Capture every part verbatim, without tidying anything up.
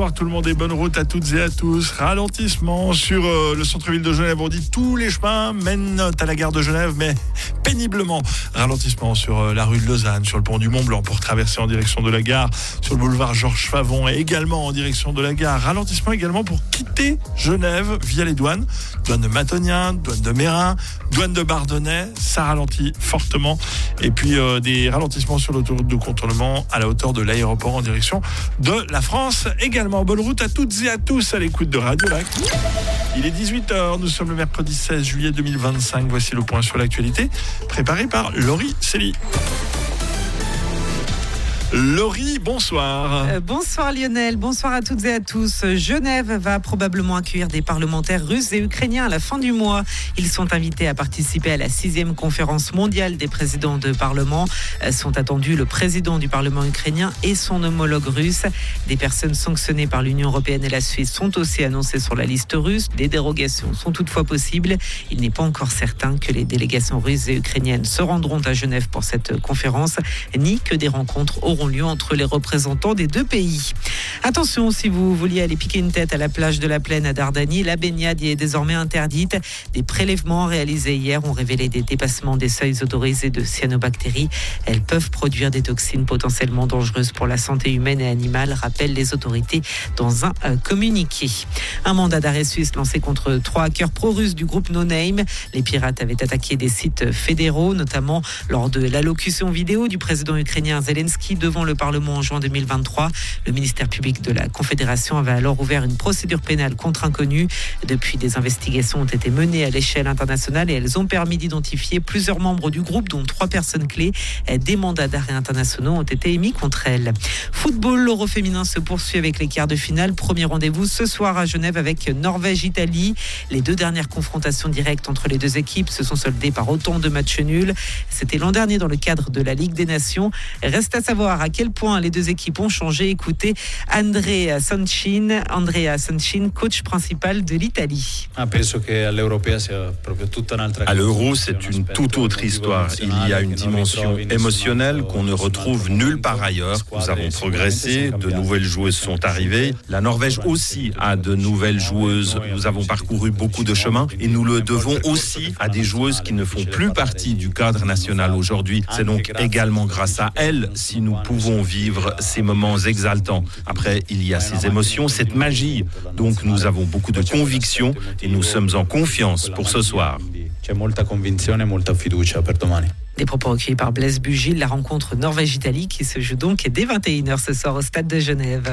bonsoir tout le monde et bonne route à toutes et à tous. Ralentissement sur euh, le centre-ville de Genève. On dit tous les chemins mènent à la gare de Genève, mais péniblement. Ralentissement sur euh, la rue de Lausanne, sur le pont du Mont-Blanc pour traverser en direction de la gare, sur le boulevard Georges Favon et également en direction de la gare. Ralentissement également pour quitter Genève via les douanes. Douane de Matonien, douane de Mérin, douane de Bardonnay. Ça ralentit fortement. Et puis euh, des ralentissements sur l'autoroute de contournement à la hauteur de l'aéroport en direction de la France. Également, bonne route à toutes et à tous à l'écoute de Radio Lac. Il est dix-huit heures, nous sommes le mercredi seize juillet deux mille vingt-cinq. Voici le point sur l'actualité, préparé par Laurie Célie. Laurie, bonsoir. Euh, bonsoir Lionel, bonsoir à toutes et à tous. Genève va probablement accueillir des parlementaires russes et ukrainiens à la fin du mois. Ils sont invités à participer à la sixième conférence mondiale des présidents de parlement. Euh, sont attendus le président du parlement ukrainien et son homologue russe. Des personnes sanctionnées par l'Union européenne et la Suisse sont aussi annoncées sur la liste russe. Des dérogations sont toutefois possibles. Il n'est pas encore certain que les délégations russes et ukrainiennes se rendront à Genève pour cette conférence, ni que des rencontres auront lieu entre les représentants des deux pays. Attention, si vous vouliez aller piquer une tête à la plage de la Plaine à Dardanie, la baignade y est désormais interdite. Des prélèvements réalisés hier ont révélé des dépassements des seuils autorisés de cyanobactéries. Elles peuvent produire des toxines potentiellement dangereuses pour la santé humaine et animale, rappellent les autorités dans un euh, communiqué. Un mandat d'arrêt suisse lancé contre trois hackers pro-russes du groupe No Name. Les pirates avaient attaqué des sites fédéraux, notamment lors de l'allocution vidéo du président ukrainien Zelensky devant le Parlement en juin deux mille vingt-trois. Le ministère public de la Confédération avait alors ouvert une procédure pénale contre inconnus. Depuis, des investigations ont été menées à l'échelle internationale et elles ont permis d'identifier plusieurs membres du groupe, dont trois personnes clés. Des mandats d'arrêt internationaux ont été émis contre elles. Football, l'Euro féminin se poursuit avec les quarts de finale. Premier rendez-vous ce soir à Genève avec Norvège-Italie. Les deux dernières confrontations directes entre les deux équipes se sont soldées par autant de matchs nuls. C'était l'an dernier dans le cadre de la Ligue des Nations. Reste à savoir à quel point les deux équipes ont changé. Écoutez Andrea Sonchin, Andrea Sonchin, coach principal de l'Italie. À l'Euro, c'est une toute autre histoire. Il y a une dimension émotionnelle qu'on ne retrouve nulle part ailleurs. Nous avons progressé, de nouvelles joueuses sont arrivées. La Norvège aussi a de nouvelles joueuses. Nous avons parcouru beaucoup de chemin et nous le devons aussi à des joueuses qui ne font plus partie du cadre national aujourd'hui. C'est donc également grâce à elles si nous pouvons vivre ces moments exaltants. Après, il y a ces émotions, cette magie. Donc nous avons beaucoup de conviction et nous sommes en confiance pour ce soir. Des propos recueillis par Blaise Bugil, la rencontre Norvège-Italie qui se joue donc dès vingt et une heures ce soir au stade de Genève.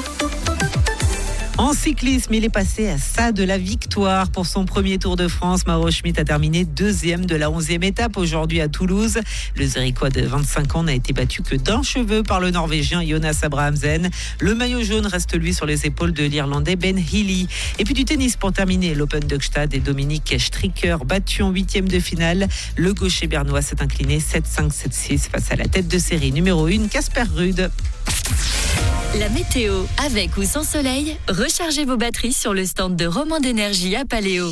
En cyclisme, il est passé à ça de la victoire pour son premier Tour de France. Mauro Schmid a terminé deuxième de la onzième étape aujourd'hui à Toulouse. Le Zérichois de vingt-cinq ans n'a été battu que d'un cheveu par le Norvégien Jonas Abrahamsen. Le maillot jaune reste lui sur les épaules de l'Irlandais Ben Healy. Et puis du tennis pour terminer, l'Open de Gstaad et Dominique Stricker battu en huitième de finale. Le gaucher bernois s'est incliné sept cinq sept six face à la tête de série numéro un, Casper Ruud. La météo, avec ou sans soleil, rechargez vos batteries sur le stand de Roman d'énergie à Paléo.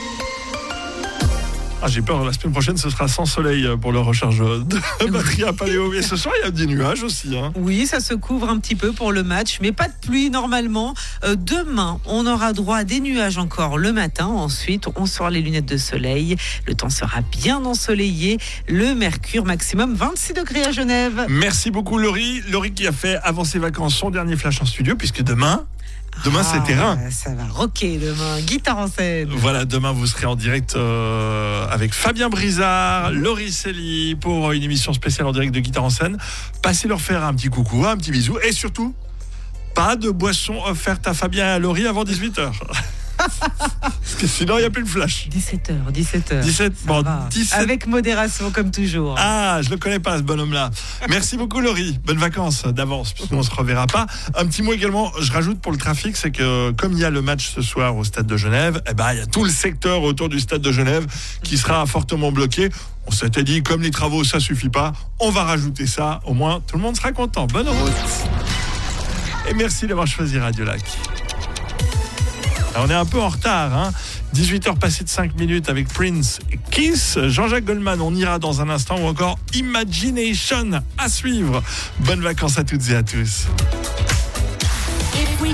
Ah, j'ai peur, la semaine prochaine, ce sera sans soleil pour le recharge de batterie à Paléo. Et ce soir, il y a des nuages aussi. Hein. Oui, ça se couvre un petit peu pour le match, mais pas de pluie normalement. Euh, demain, on aura droit à des nuages encore le matin. Ensuite, on sort les lunettes de soleil. Le temps sera bien ensoleillé. Le mercure maximum vingt-six degrés à Genève. Merci beaucoup, Laurie. Laurie qui a fait avant ses vacances son dernier flash en studio, puisque demain... Demain, ah, c'est terrain. Ça va rocker demain. Guitare en scène. Voilà, demain, vous serez en direct euh, avec Fabien Brizard, Laurie Célie pour une émission spéciale en direct de Guitare en scène. Passez leur faire un petit coucou, un petit bisou. Et surtout, pas de boisson offerte à Fabien et à Laurie avant dix-huit heures. Parce que sinon, il n'y a plus le flash. dix-sept heures, dix-sept heures. dix-sept, bon, dix-sept... Avec modération, comme toujours. Ah, je ne le connais pas, ce bonhomme-là. Merci beaucoup, Laurie. Bonnes vacances d'avance, puisqu'on ne se reverra pas. Un petit mot également, je rajoute pour le trafic, c'est que comme il y a le match ce soir au stade de Genève, eh ben, il y a tout le secteur autour du stade de Genève qui sera fortement bloqué. On s'était dit, comme les travaux, ça suffit pas, on va rajouter ça. Au moins, tout le monde sera content. Bonne route. Et merci d'avoir choisi Radio Lac. On est un peu en retard, hein. dix-huit heures passées de cinq minutes avec Prince et Kiss. Jean-Jacques Goldman, on ira dans un instant, ou encore Imagination à suivre. Bonnes vacances à toutes et à tous. If we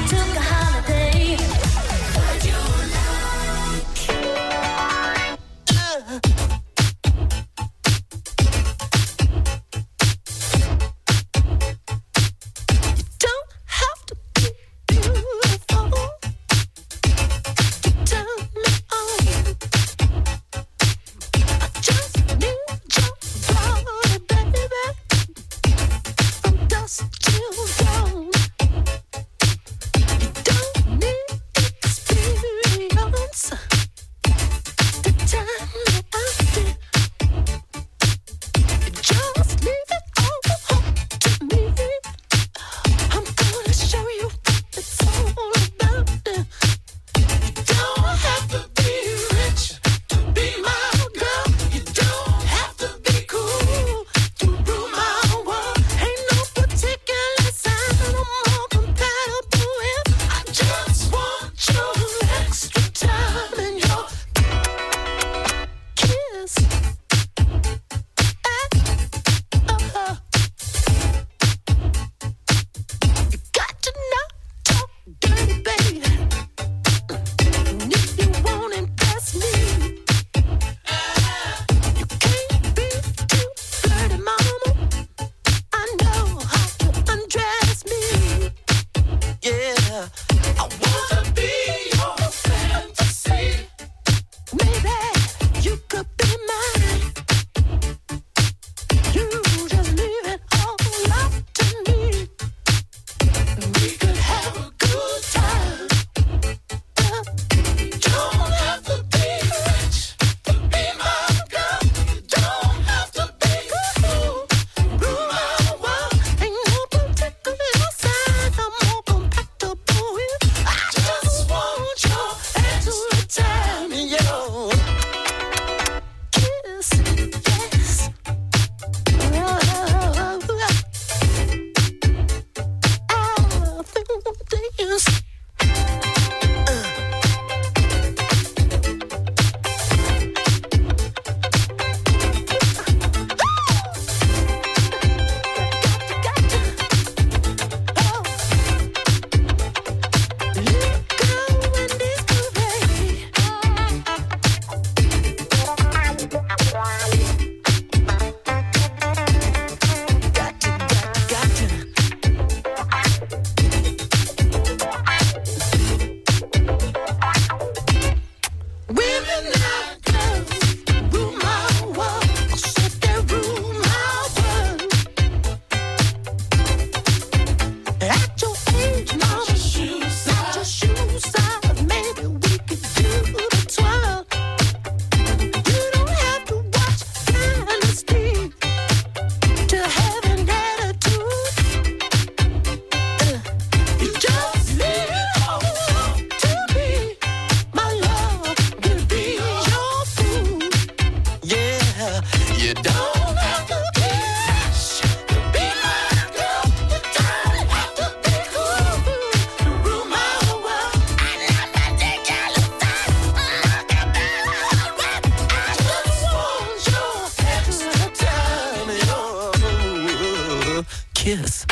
Kiss.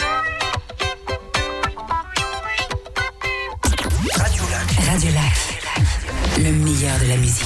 Radio Lac. Radio Lac. Le meilleur de la musique.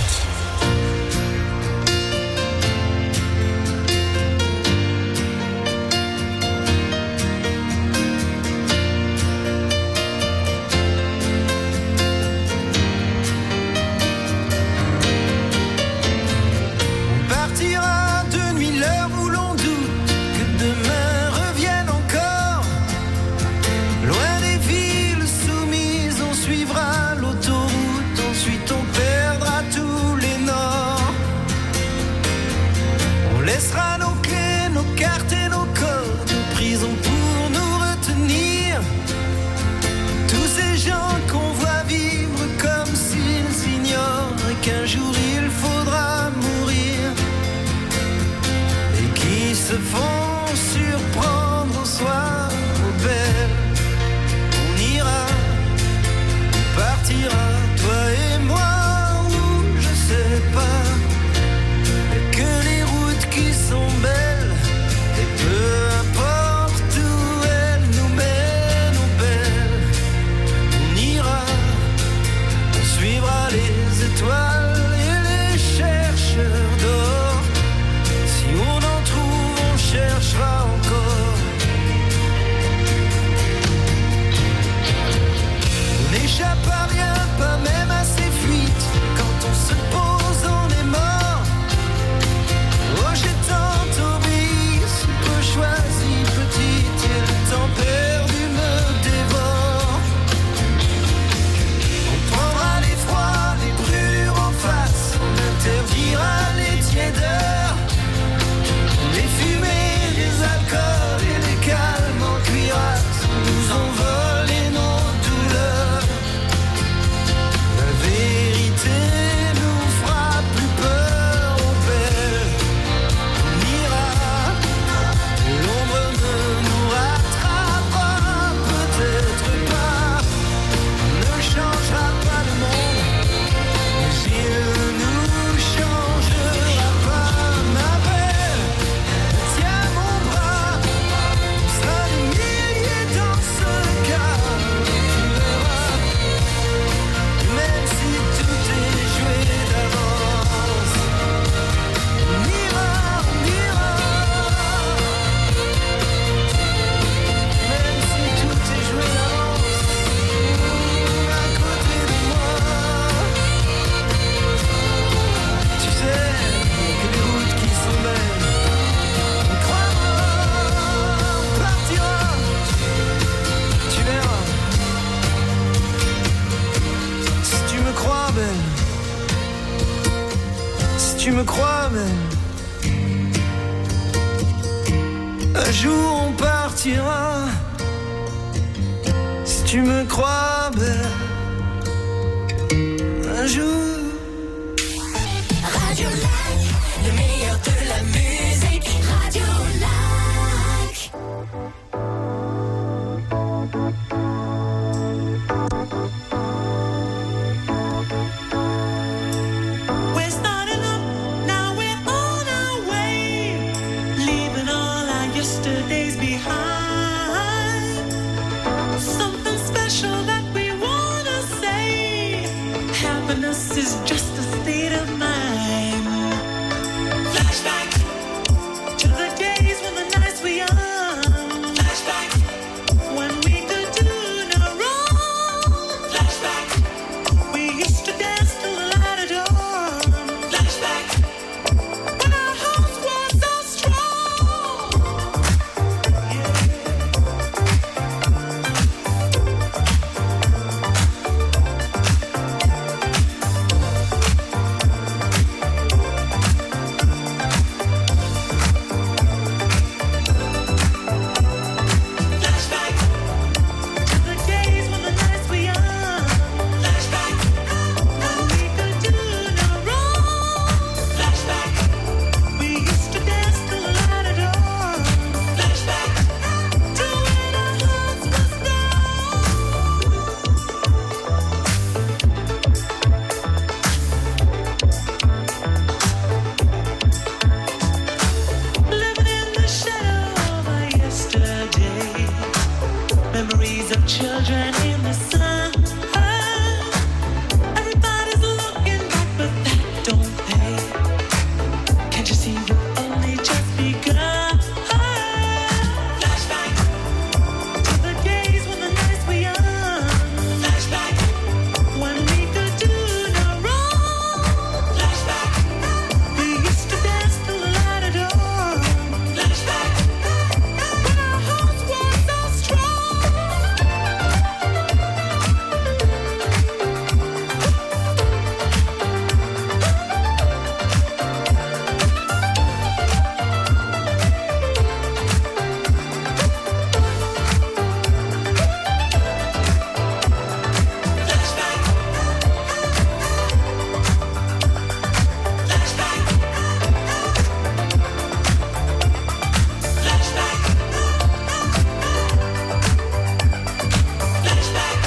tu me crois même. Un jour on partira. Si tu me crois belle. Un jour. Radio Lac, le meilleur de la musique. Radio Lac. We're starting up, now we're on our way, leaving all our yesterdays behind. Something special that we wanna say. Happiness is just a state of mind. Flashback to the days when the nights were young. Flashback when we could do no wrong. Flashback we used to dance till the light of dawn. Flashback when our hearts were so strong. Flashback to the days when the nights were young. Flashback when we could do no wrong. Flashback we used to dance till the light of dawn. Flashback to when our hearts were living in the shadow of our yesterday. Memories of children in the sun. Everybody's looking back, but that don't pay. Can't you see we've only just begun? Flashback to the days when the nights were young. Flashback when we could do no wrong. Flashback we used to dance till the light of dawn. Flashback when our hearts were so strong. Flashback. Flashback. Flashback. Flashback.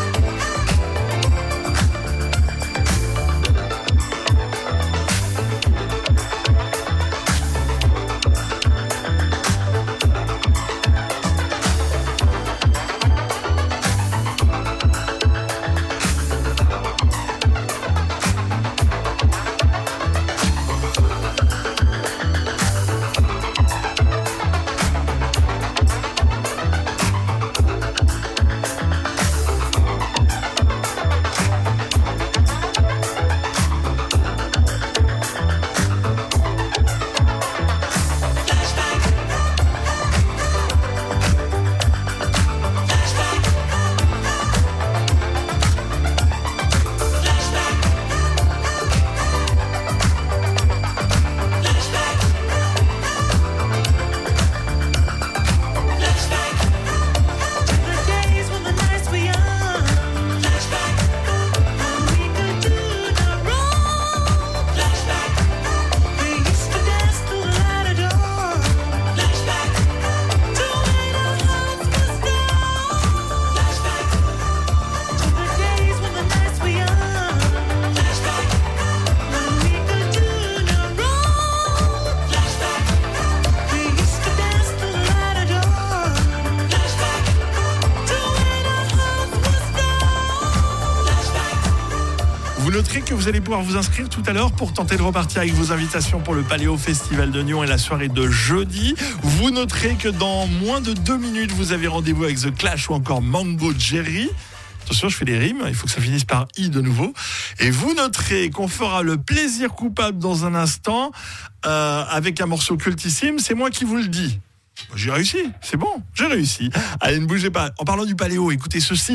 Vous noterez que vous allez pouvoir vous inscrire tout à l'heure pour tenter de repartir avec vos invitations pour le Paléo Festival de Nyon et la soirée de jeudi. Vous noterez que dans moins de deux minutes, vous avez rendez-vous avec The Clash ou encore Mango Jerry. Attention, je fais des rimes, il faut que ça finisse par I de nouveau. Et vous noterez qu'on fera le plaisir coupable dans un instant euh, avec un morceau cultissime. C'est moi qui vous le dis. J'ai réussi, c'est bon, j'ai réussi. Allez, ne bougez pas. En parlant du Paléo, écoutez ceci.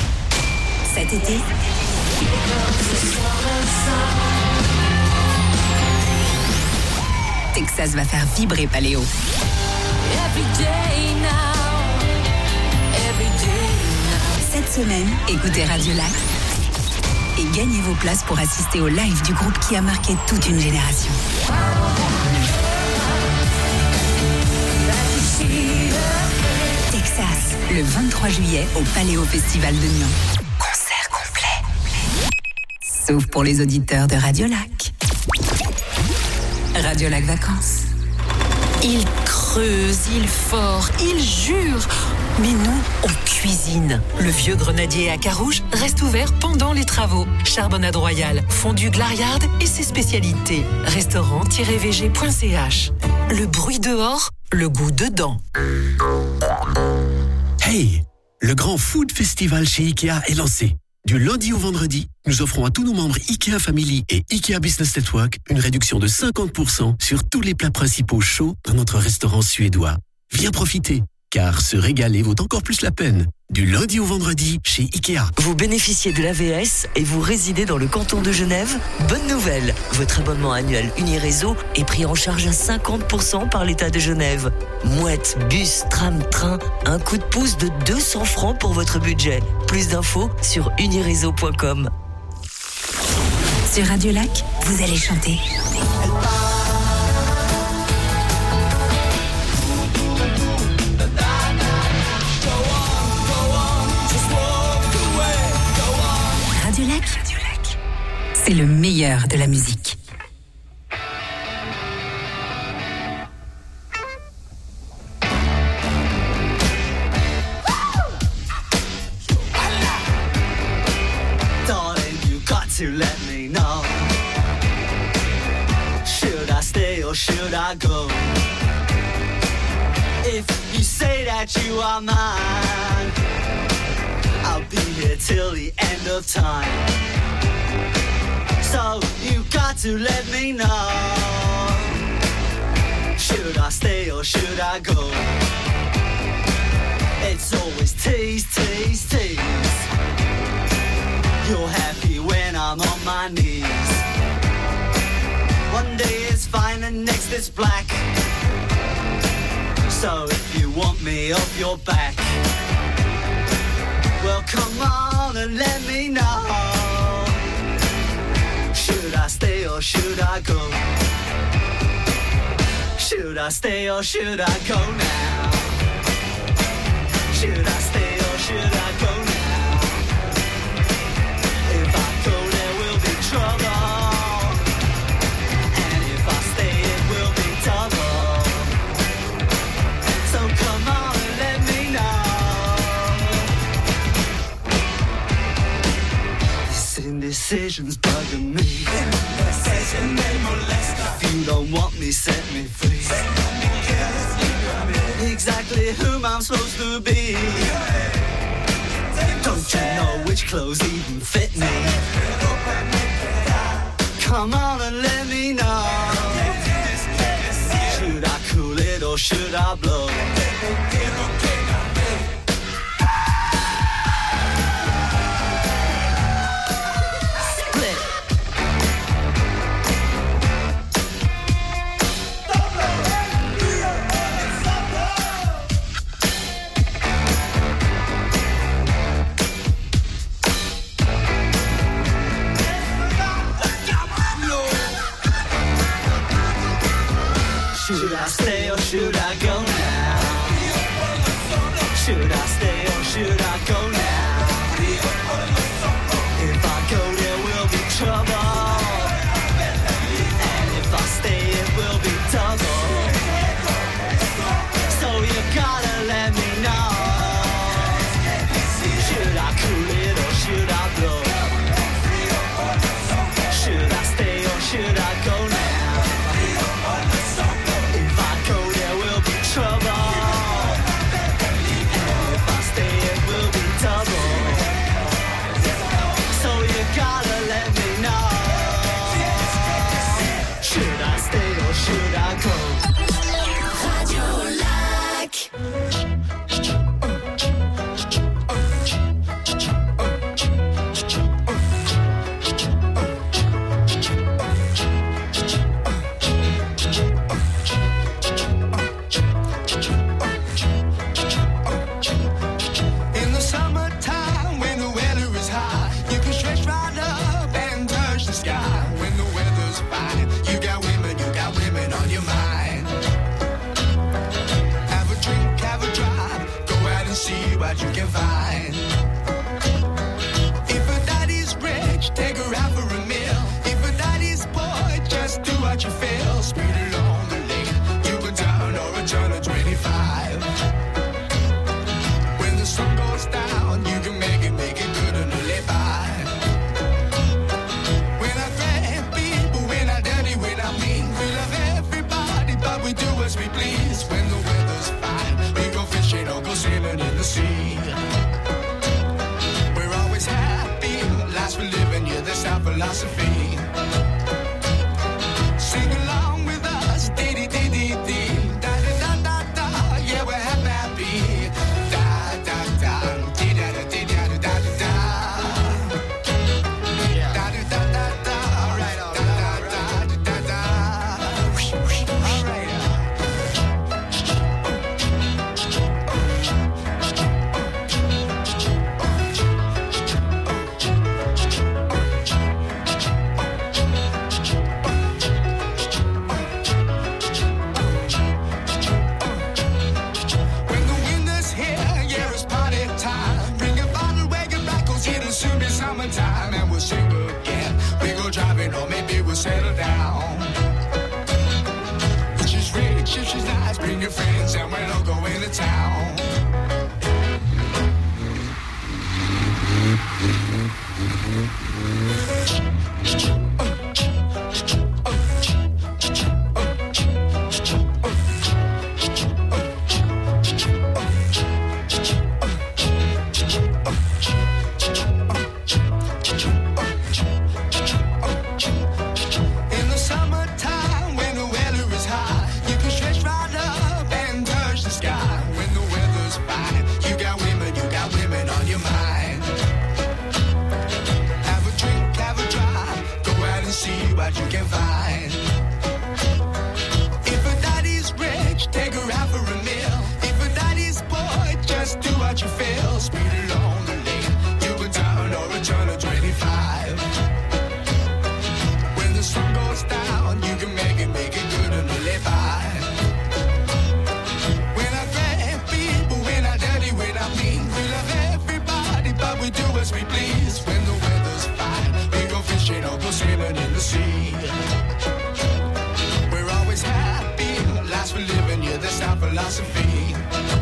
Cet été, Texas va faire vibrer Paléo. Cette semaine, écoutez Radio Lac et gagnez vos places pour assister au live du groupe qui a marqué toute une génération. Texas, le vingt-trois juillet au Paléo Festival de Nyon. Concert complet. Sauf pour les auditeurs de Radio Lac. Radio Lac Vacances. Il creuse, il fore, il jure. Mais nous, on cuisine. Le vieux grenadier à Carouge reste ouvert pendant les travaux. Charbonnade royale, fondue Glariard et ses spécialités. restaurant tiret v g point c h. Le bruit dehors, le goût dedans. Hey, le grand Food Festival chez Ikea est lancé. Du lundi au vendredi, nous offrons à tous nos membres Ikea Family et Ikea Business Network une réduction de cinquante pour cent sur tous les plats principaux chauds dans notre restaurant suédois. Viens profiter, car se régaler vaut encore plus la peine. Du lundi au vendredi chez Ikea. Vous bénéficiez de l'A V S et vous résidez dans le canton de Genève? Bonne nouvelle, votre abonnement annuel Uniréseau est pris en charge à cinquante pour cent par l'État de Genève. Mouette, bus, tram, train, un coup de pouce de deux cents francs pour votre budget. Plus d'infos sur uniréseau point com. Sur Radio Lac, vous allez chanter. Radio Lac, c'est le meilleur de la musique. Darling, you got to let me know. Should I stay or should I go? If you say that you are mine, I'll be here till the end of time. So you got to let me know. Should I stay or should I go? It's always tease, tease, tease. You're happy when I'm on my knees. One day it's fine and next it's black. So if you want me off your back, well, come on and let me know. Should I stay or should I go? Should I stay or should I go now? Should I stay or should I go now? If I go, there will be trouble. And if I stay, it will be double. So come on and let me know. Indecision's bugging me. If you don't want me, set me free. Exactly whom I'm supposed to be. Don't you know which clothes even fit me? Come on and let me know. Should I cool it or should I blow? Should I stay or should I go now? Should I stay or should I go now? If I go there will be trouble. And if I stay it will be double. So you gotta let me know. Should I cool it or should I blow? Should I stay or should I go now? Trouble. And if I stay, it will be double. fine. You got women, you got women on your mind. Have a drink, have a drive, go out and see what you can find. If a daddy's rich, take her out for a meal. If a daddy's poor, just do what you feel. Speed along the lane, you go down or a turn of twenty-five. When the sun goes down, you can make it, make it good and live by. We're not bad people, we're not dirty, we're not mean. We love everybody, but we do as we please. When the weather's fine, we go fishing or go sailing in the sea. We're always happy, last for living, yeah, that's our philosophy. Sing along with us, dee dee dee dee dee, da da da da da, yeah, we're happy, happy. Da da da, dee da da dee da da da da da. Da da da da da, alright, da da da da da. Alright. When the winter's here, yeah, it's party time. Bring a bottle, wake it back, 'cause it'll soon be summertime. And we'll sing again. We go driving, or maybe we'll settle down. If she's rich, if she's nice, bring your friends, and we'll all go into town. In the summertime, when the weather is high, you can stretch right up and touch the sky. When the weather's fine, you got women, you got women on your mind. Have a drink, have a drive, go out and see what you can find. If a daddy's rich, take her out for a meal. If a daddy's poor, just do what you feel. Speed along the lane, you go down or a turn of twenty-five. When the sun goes down, you can make it, make it good and live by. We're not bad people, we're not dirty, we're not mean. We love everybody, but we do as we please. When the weather's fine, we go fishing or go sailing in the sea. We're always happy, last for living, yeah, that's our philosophy.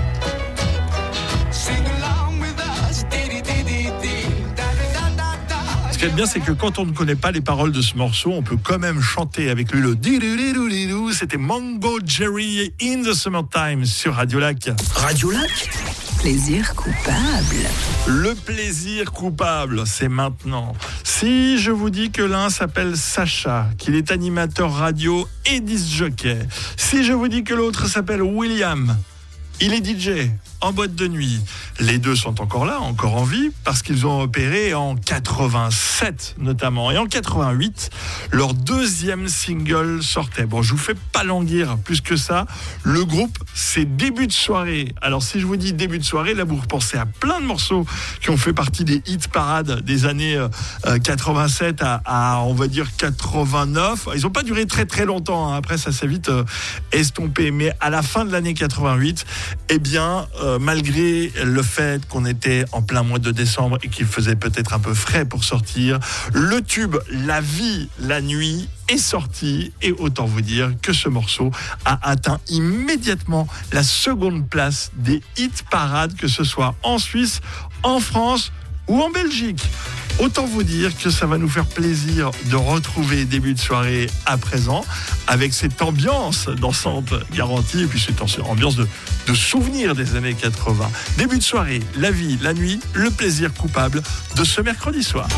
Sing along with us, dee dee dee dee dee, da da da da da. Ce qui est bien, c'est que quand on ne connaît pas les paroles de ce morceau, on peut quand même chanter avec lui le di-di-di-di-di-di. C'était Mango Jerry in the Summertime sur Radio Lac. Radio Lac, Plaisir coupable. Le plaisir coupable, c'est maintenant. Si je vous dis que l'un s'appelle Sacha, qu'il est animateur radio et disc jockey. Si je vous dis que l'autre s'appelle William, il est D J en boîte de nuit. Les deux sont encore là, encore en vie, parce qu'ils ont opéré en quatre-vingt-sept notamment. Et en quatre-vingt-huit, leur deuxième single sortait. Bon, je vous fais pas languir plus que ça. Le groupe, c'est Début de soirée. Alors, si je vous dis Début de soirée, là, vous repensez à plein de morceaux qui ont fait partie des hit parades des années euh, quatre-vingt-sept à, à, on va dire, quatre-vingt-neuf. Ils n'ont pas duré très très longtemps, hein. Après, ça s'est vite euh, estompé. Mais à la fin de l'année quatre-vingt-huit, eh bien, euh, malgré le fait qu'on était en plein mois de décembre et qu'il faisait peut-être un peu frais pour sortir, le tube La vie, la nuit est sorti, et autant vous dire que ce morceau a atteint immédiatement la seconde place des hit parades, que ce soit en Suisse, en France ou en Belgique. Autant vous dire que ça va nous faire plaisir de retrouver Début de soirée à présent, avec cette ambiance dansante garantie, et puis cette ambiance de, de souvenirs des années quatre-vingts. Début de soirée, la vie, la nuit, le plaisir coupable de ce mercredi soir.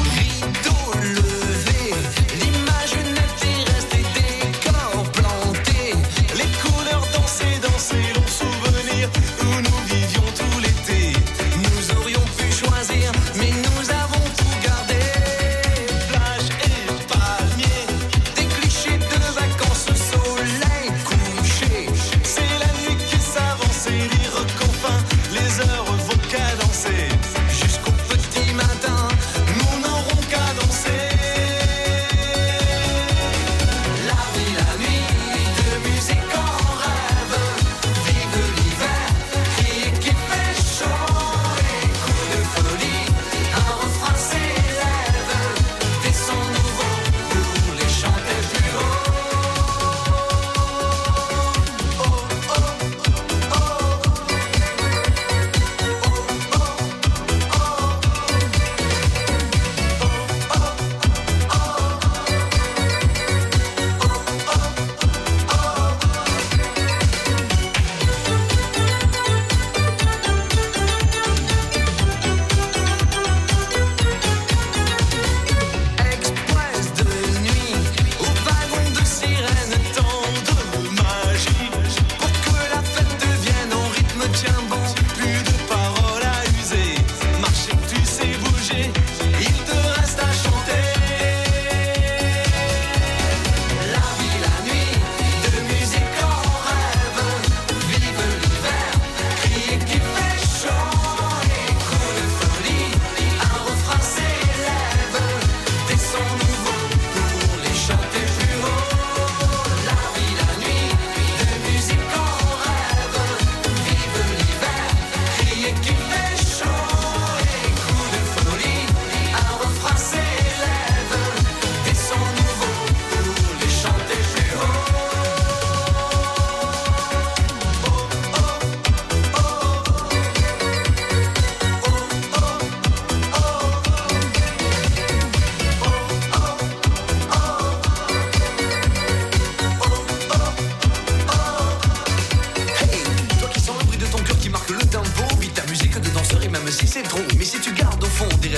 Les heures vont cadencer jusqu'au petit matin. Nous n'aurons qu'à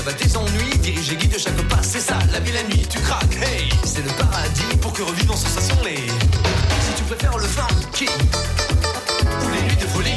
rêves à tes ennuis, dirige et guide chaque pas, c'est ça, la vie la nuit, tu craques, hey, c'est le paradis pour que revivent en sensation les. Si tu préfères le funky ou les nuits de folie.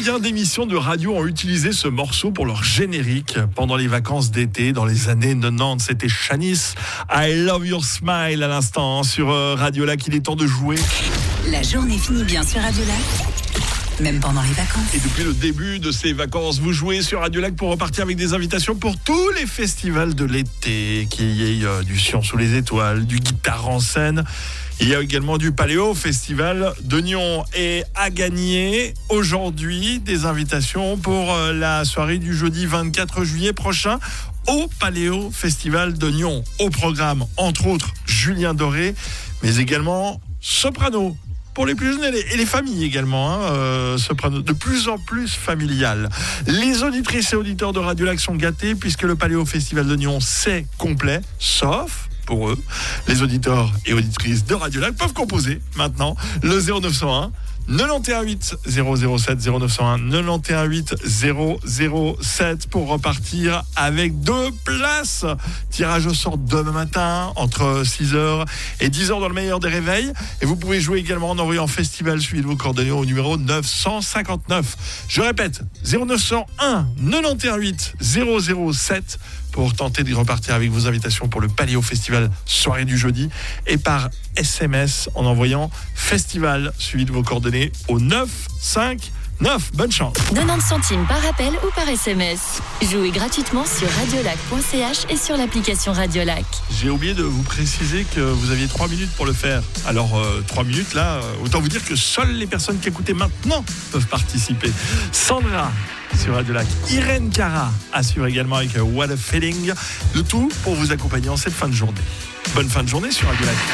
Combien d'émissions de radio ont utilisé ce morceau pour leur générique pendant les vacances d'été dans les années quatre-vingt-dix? C'était Shanice, I Love Your Smile à l'instant sur Radio Lac. Il est temps de jouer. La journée finit bien sur Radio Lac, même pendant les vacances. Et depuis le début de ces vacances, vous jouez sur Radio Lac pour repartir avec des invitations pour tous les festivals de l'été, qu'il y ait euh, du Sion sous les étoiles, du Guitare en scène. Il y a également du Paléo Festival de Nyon. Et à gagner aujourd'hui des invitations pour euh, la soirée du jeudi vingt-quatre juillet prochain au Paléo Festival de Nyon. Au programme, entre autres, Julien Doré, mais également Soprano. Pour les plus jeunes et les, et les familles également, hein, euh, Soprano, de plus en plus familial. Les auditrices et auditeurs de Radio Lac sont gâtés puisque le Paléo Festival de Nyon, c'est complet, sauf pour eux. Les auditeurs et auditrices de Radio Lac peuvent composer maintenant le zéro neuf cent un quatre-vingt-dix-huit zéro zéro sept zéro neuf cent un quatre-vingt-dix-huit zéro zéro sept pour repartir avec deux places. Tirage au sort demain matin entre six heures et dix heures dans le meilleur des réveils. Et vous pouvez jouer également en envoyant festival suivi de vos coordonnées au numéro neuf cent cinquante-neuf. Je répète, zéro neuf cent un quatre-vingt-dix-huit zéro zéro sept pour tenter de repartir avec vos invitations pour le Paléo Festival soirée du jeudi, et par S M S en envoyant festival suivi de vos coordonnées au neuf cinq neuf. Bonne chance. quatre-vingt-dix centimes par appel ou par S M S. Jouez gratuitement sur radiolac point c h et sur l'application Radio Lac. J'ai oublié de vous préciser que vous aviez trois minutes pour le faire. Alors euh, trois minutes là, euh, autant vous dire que seules les personnes qui écoutaient maintenant peuvent participer. Sandra sur Radio Lac, Irène Cara assure également avec What a Feeling, le tout pour vous accompagner en cette fin de journée. Bonne fin de journée sur Radio Lac.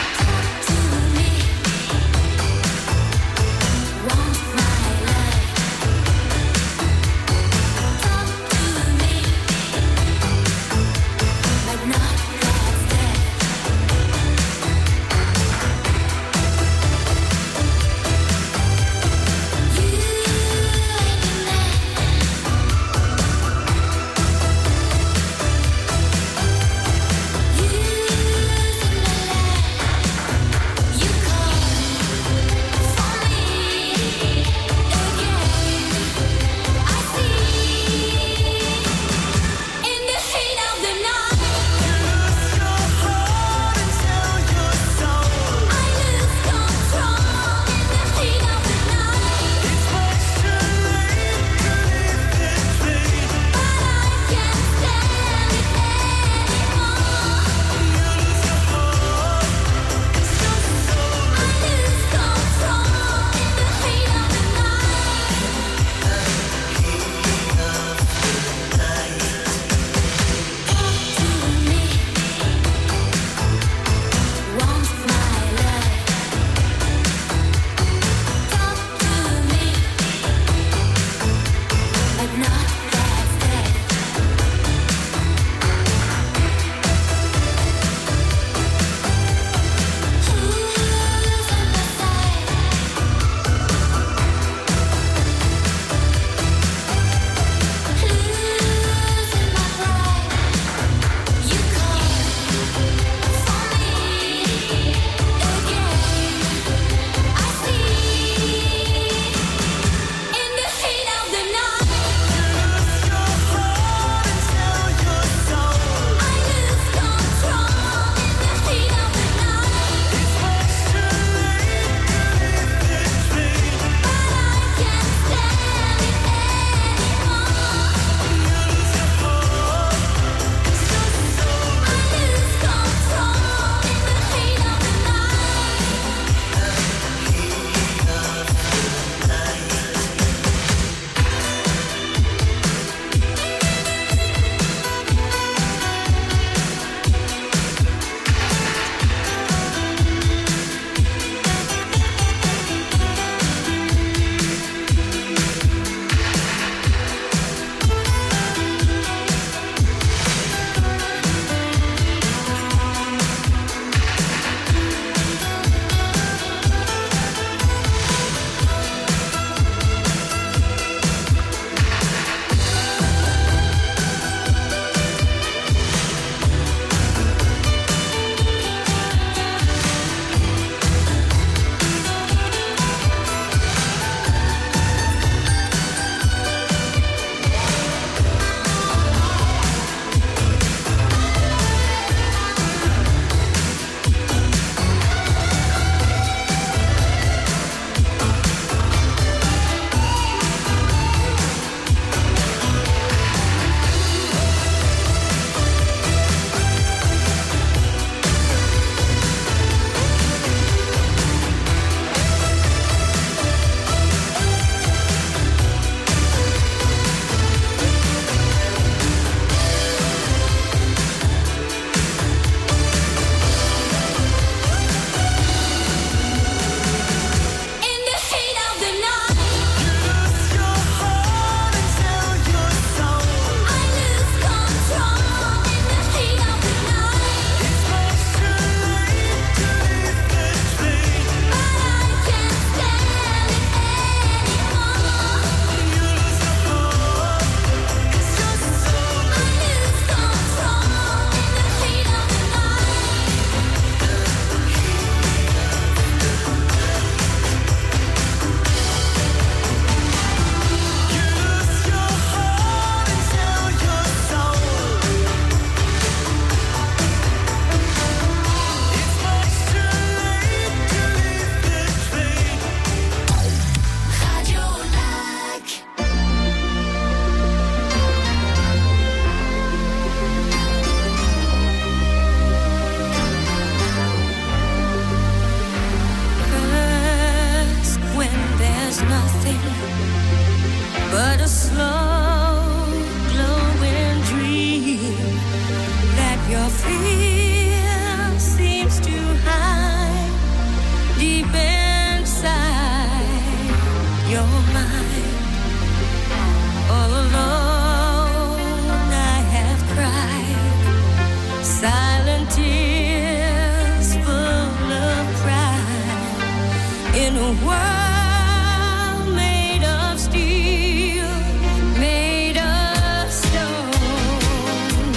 you're mine. All alone I have cried silent tears full of pride in a world made of steel, made of stone.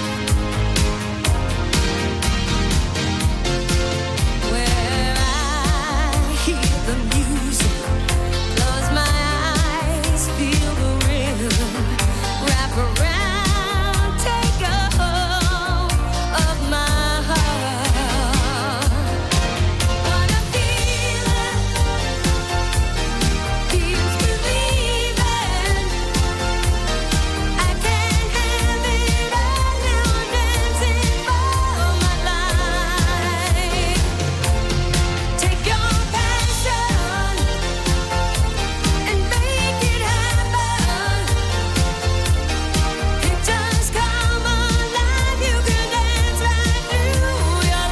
Where I hear the music, close my eyes, feel the rhythm, wrap around, take a hold of my heart. What a feeling, feels believing. I can't have it all now, dancing for my life. Take your passion and make it happen. It just come alive. You can dance right through your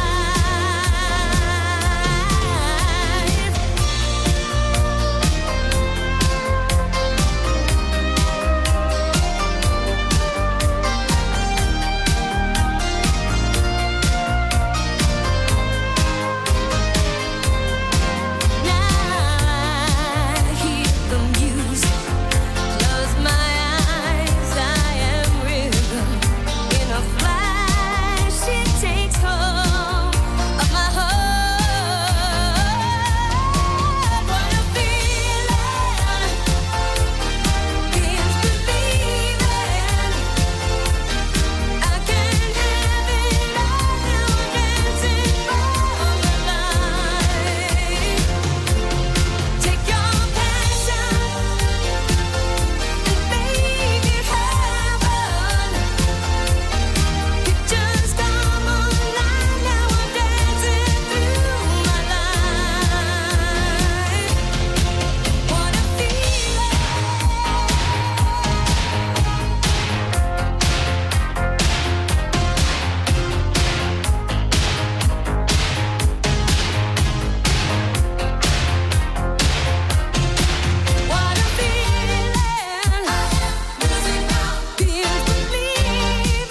Now I hear the music, close my eyes, I am rhythm. In a flash, it takes hold of my heart. What a feeling, feels believing. I can't have it all now, dancing for my life. Take your passion and make it happen. It just come alive now, I'm dancing through my life. What a feeling. What a feeling. Feels believing.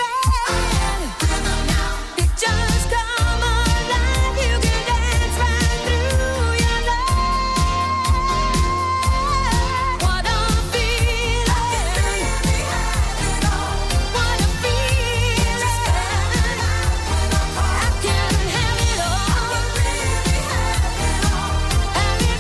It just come alive. You can dance right through your life. What a feeling. What a feeling. I can have it all. Have it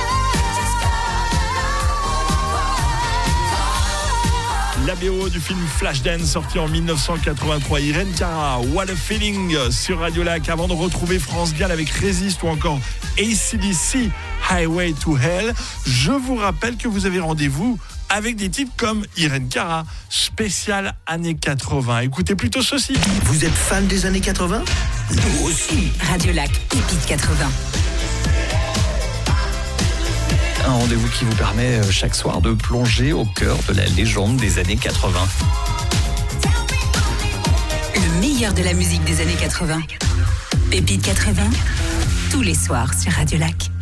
La B O du film Flashdance sorti en mille neuf cent quatre-vingt-trois. Irene Cara, What a Feeling sur Radio Lac. Avant de retrouver France Gall avec Résiste ou encore A C D C, Highway to Hell, je vous rappelle que vous avez rendez-vous avec des titres comme Irene Cara, spécial années quatre-vingts. Écoutez plutôt ceci. Vous êtes fan des années quatre-vingts? Nous aussi. Radio Lac, Épique quatre-vingts. Un rendez-vous qui vous permet euh, chaque soir de plonger au cœur de la légende des années quatre-vingts. Le meilleur de la musique des années quatre-vingts. Pépite quatre-vingts, tous les soirs sur Radio Lac.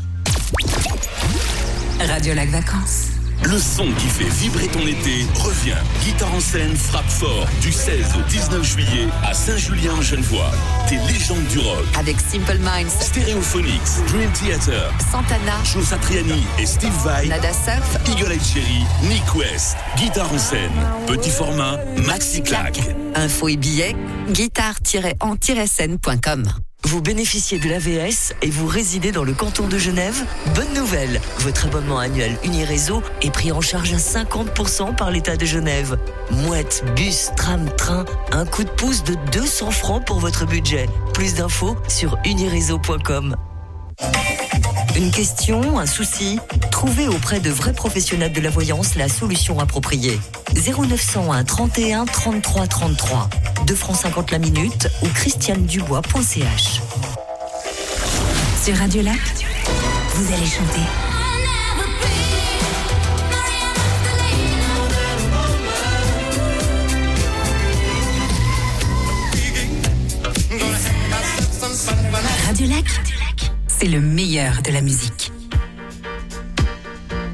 Radio Lac Vacances. Le son qui fait vibrer ton été revient. Guitare en scène frappe fort du seize au dix-neuf juillet à Saint-Julien-en-Genevois. Des légendes du rock. Avec Simple Minds, Stereophonics, Dream Theater, Santana, Joe Satriani et Steve Vai, Nada Surf, Eagle Eye Cherry, Nick West. Guitare en scène, petit format, maxi claque. Info et billets, guitare tiret en tiret scène point com. Vous bénéficiez de l'A V S et vous résidez dans le canton de Genève? Bonne nouvelle! Votre abonnement annuel Uniréseau est pris en charge à cinquante pour cent par l'État de Genève. Mouette, bus, tram, train, un coup de pouce de deux cents francs pour votre budget. Plus d'infos sur uniréseau point com. Une question, un souci? Trouvez auprès de vrais professionnels de la voyance la solution appropriée. zéro neuf cent un trente et un trente-trois trente-trois, deux francs cinquante la minute ou christiane dubois point c h. Sur Radio Lac, vous allez chanter. Radio Lac, c'est le meilleur de la musique.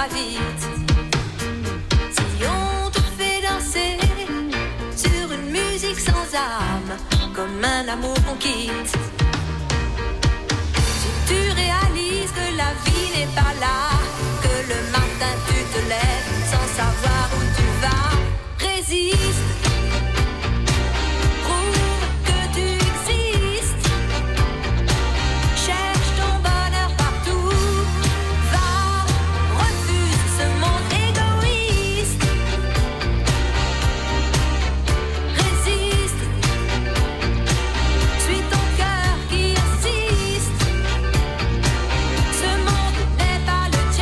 va vite. Si on te fait danser sur une musique sans âme, comme un amour qu'on quitte. Si tu réalises que la vie n'est pas là, que le matin tu te lèves sans savoir où tu vas, résiste. Le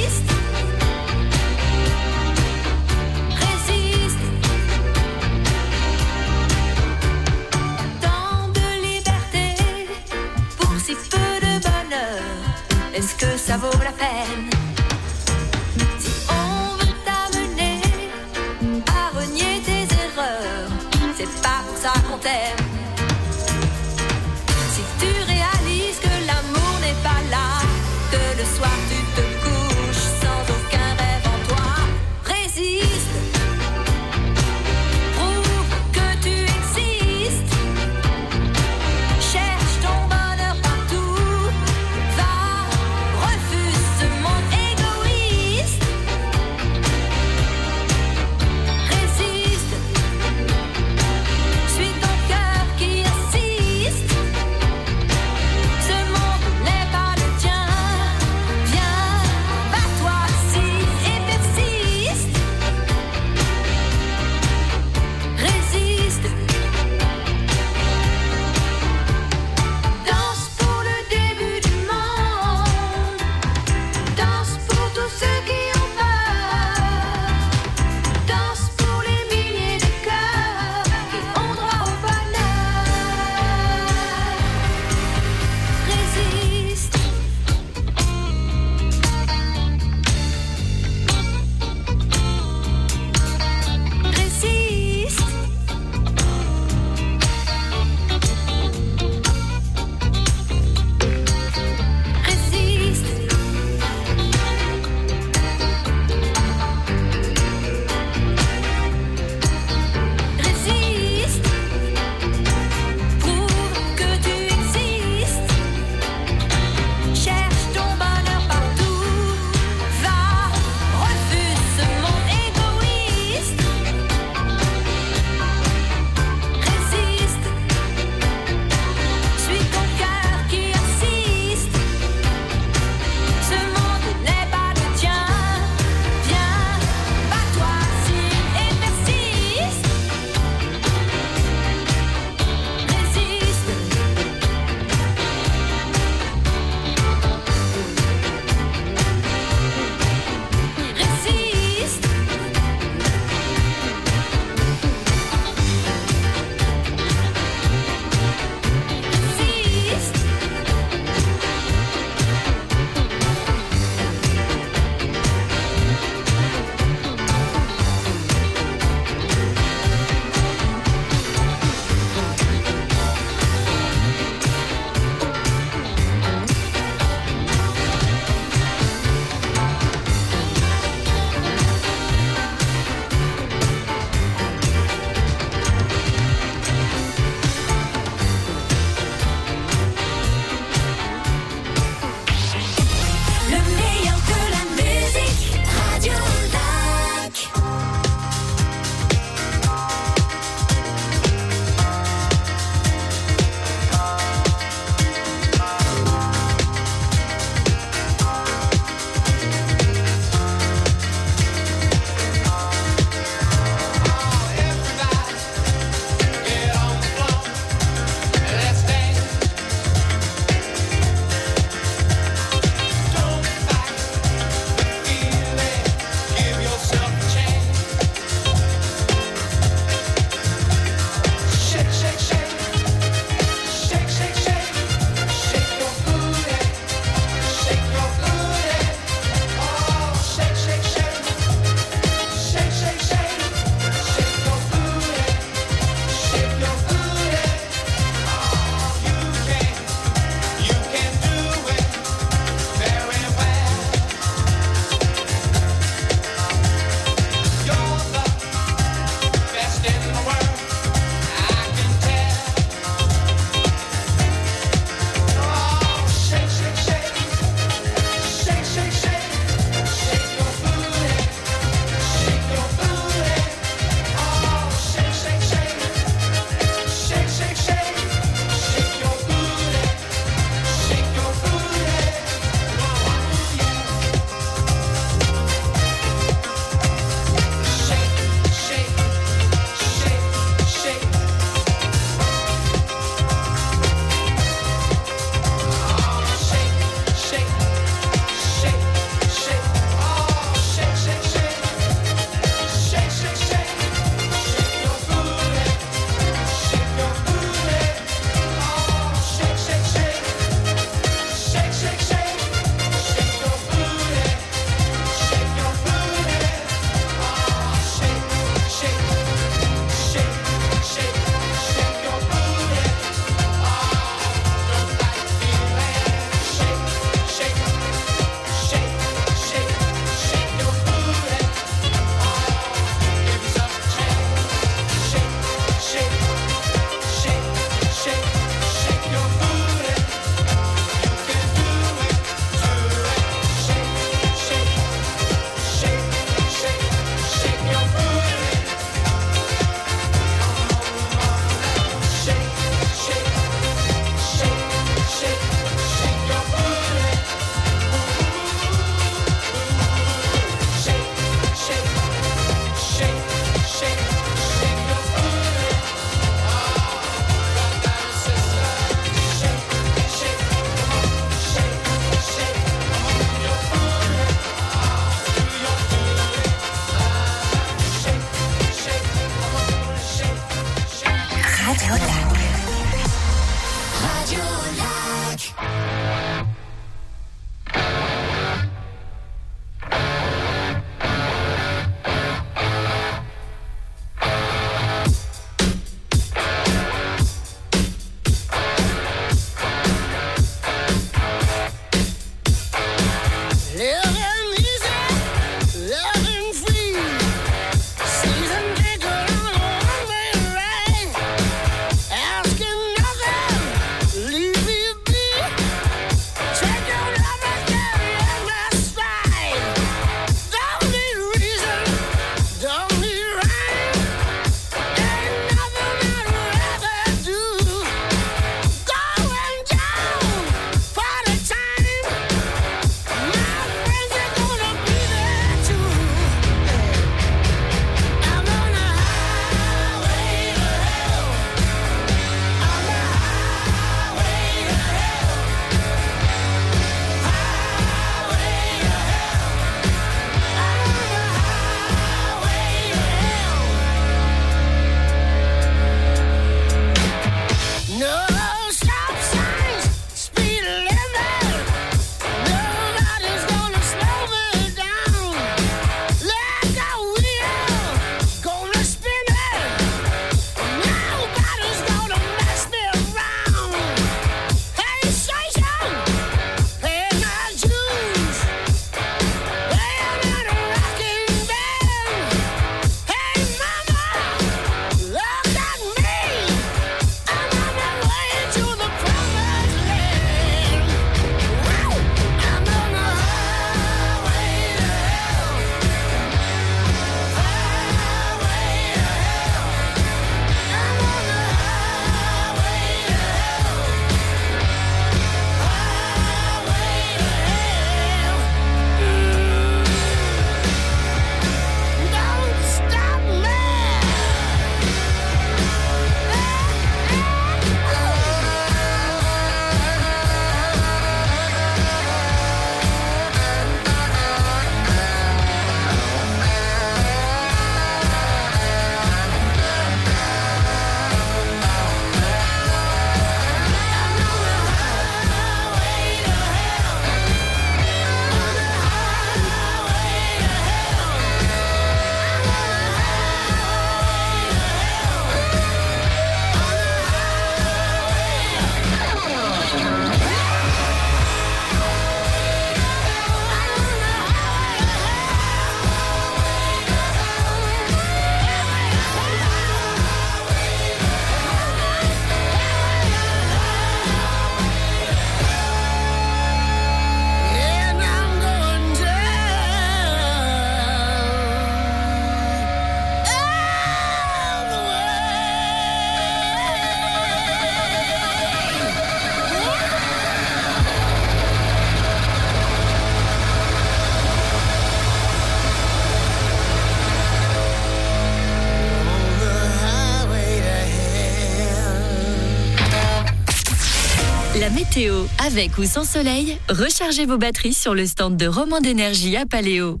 La météo, avec ou sans soleil, rechargez vos batteries sur le stand de Romand d'énergie à Paléo.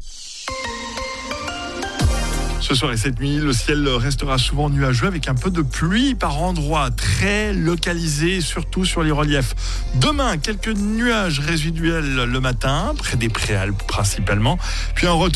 Ce soir et cette nuit, le ciel restera souvent nuageux avec un peu de pluie par endroits, très localisé, surtout sur les reliefs. Demain, quelques nuages résiduels le matin, près des préalpes principalement, puis un retour